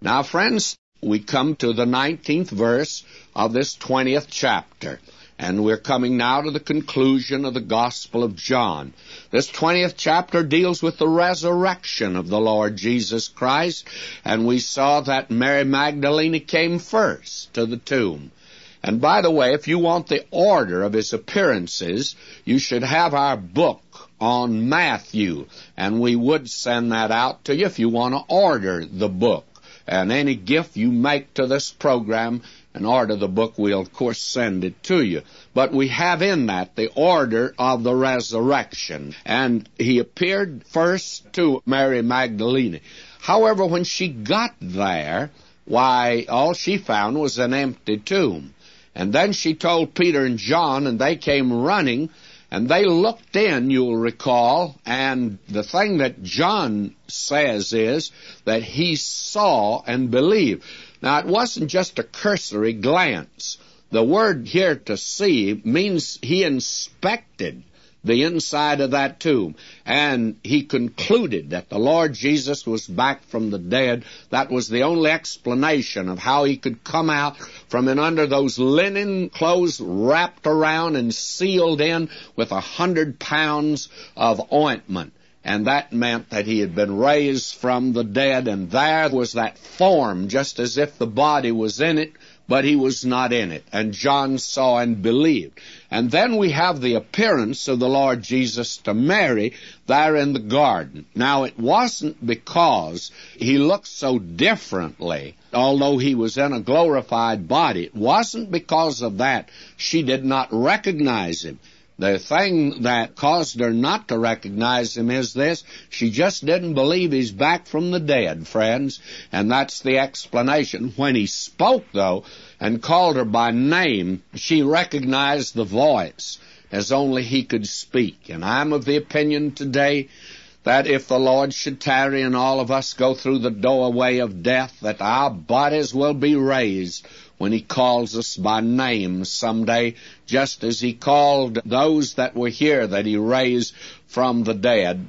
Now, friends, we come to the 19th verse of this 20th chapter, and we're coming now to the conclusion of the Gospel of John. This 20th chapter deals with the resurrection of the Lord Jesus Christ, and we saw that Mary Magdalene came first to the tomb. And by the way, if you want the order of his appearances, you should have our book on Matthew, and we would send that out to you if you want to order the book. And any gift you make to this program and order the book, we'll of course send it to you. But we have in that the order of the resurrection. And he appeared first to Mary Magdalene. However, when she got there, why, all she found was an empty tomb. And then she told Peter and John, and they came running, and they looked in, you'll recall, and the thing that John says is that he saw and believed. Now, it wasn't just a cursory glance. The word here, to see, means he inspected the inside of that tomb, and he concluded that the Lord Jesus was back from the dead. That was the only explanation of how he could come out from in under those linen clothes wrapped around and sealed in with 100 pounds of ointment. And that meant that he had been raised from the dead, and there was that form, just as if the body was in it, but he was not in it. And John saw and believed. And then we have the appearance of the Lord Jesus to Mary there in the garden. Now, it wasn't because he looked so differently, although he was in a glorified body. It wasn't because of that she did not recognize him. The thing that caused her not to recognize him is this: she just didn't believe he's back from the dead, friends. And that's the explanation. When he spoke, though, and called her by name, she recognized the voice as only he could speak. And I'm of the opinion today that if the Lord should tarry and all of us go through the doorway of death, that our bodies will be raised when he calls us by name someday, just as he called those that were here that he raised from the dead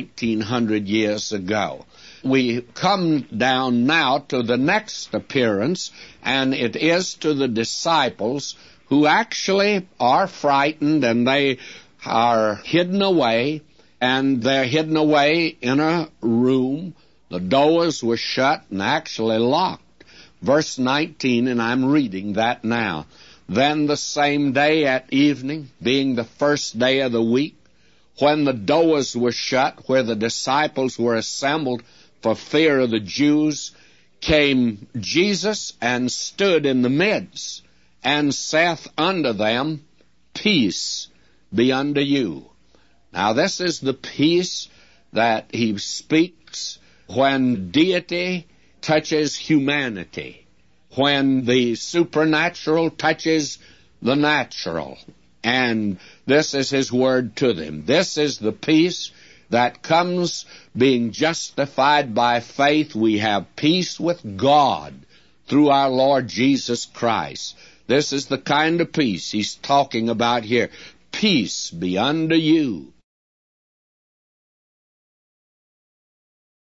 1900 years ago. We come down now to the next appearance, and it is to the disciples, who actually are frightened, and they are hidden away, and they're hidden away in a room. The doors were shut and actually locked. Verse 19, and I'm reading that now. Then the same day at evening, being the first day of the week, when the doors were shut, where the disciples were assembled for fear of the Jews, came Jesus and stood in the midst, and saith unto them, Peace be unto you. Now this is the peace that he speaks when deity touches humanity, when the supernatural touches the natural. And this is his word to them. This is the peace that comes being justified by faith. We have peace with God through our Lord Jesus Christ. This is the kind of peace he's talking about here. Peace be unto you.